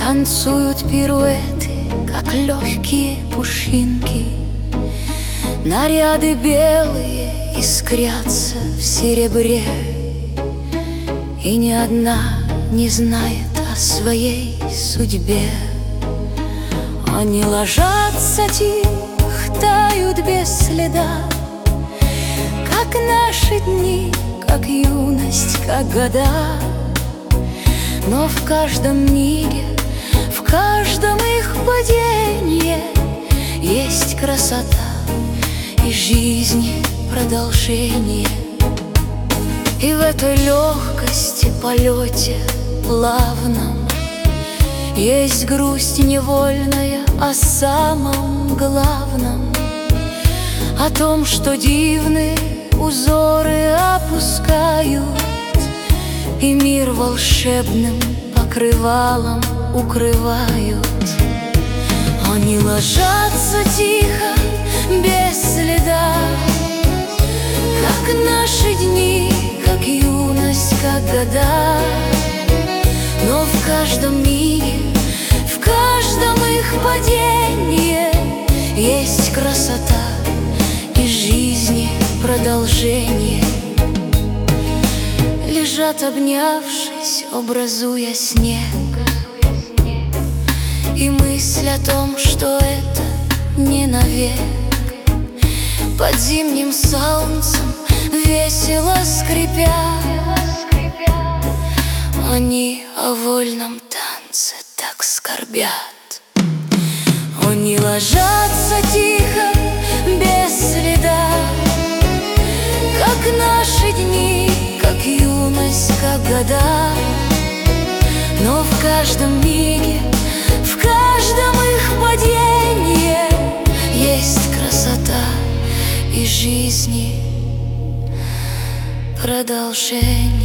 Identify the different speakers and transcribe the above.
Speaker 1: Танцуют пируэты, как легкие пушинки. Наряды белые искрятся в серебре, и ни одна не знает о своей судьбе. Они ложатся тихо, тают без следа, как наши дни, как юность, как года. Но в каждом мире, в каждом их падении есть красота и жизни продолжение. И в этой легкости, полете плавном есть грусть невольная о самом главном, о том, что дивные узоры опускают и мир волшебным покрывалом укрывают. Они ложатся тихо, без следа, как наши дни, как юность, как года. Но в каждом мире, в каждом их падении есть красота и жизни продолжение. Лежат, обнявшись, образуя снег, и мысль о том, что это не навек. Под зимним солнцем весело скрипя, они о вольном танце так скорбят. Они ложатся тихо, без следа, как наши дни, как юность, как года. Но в каждом мире, в каждом их падении есть красота и жизни продолжение.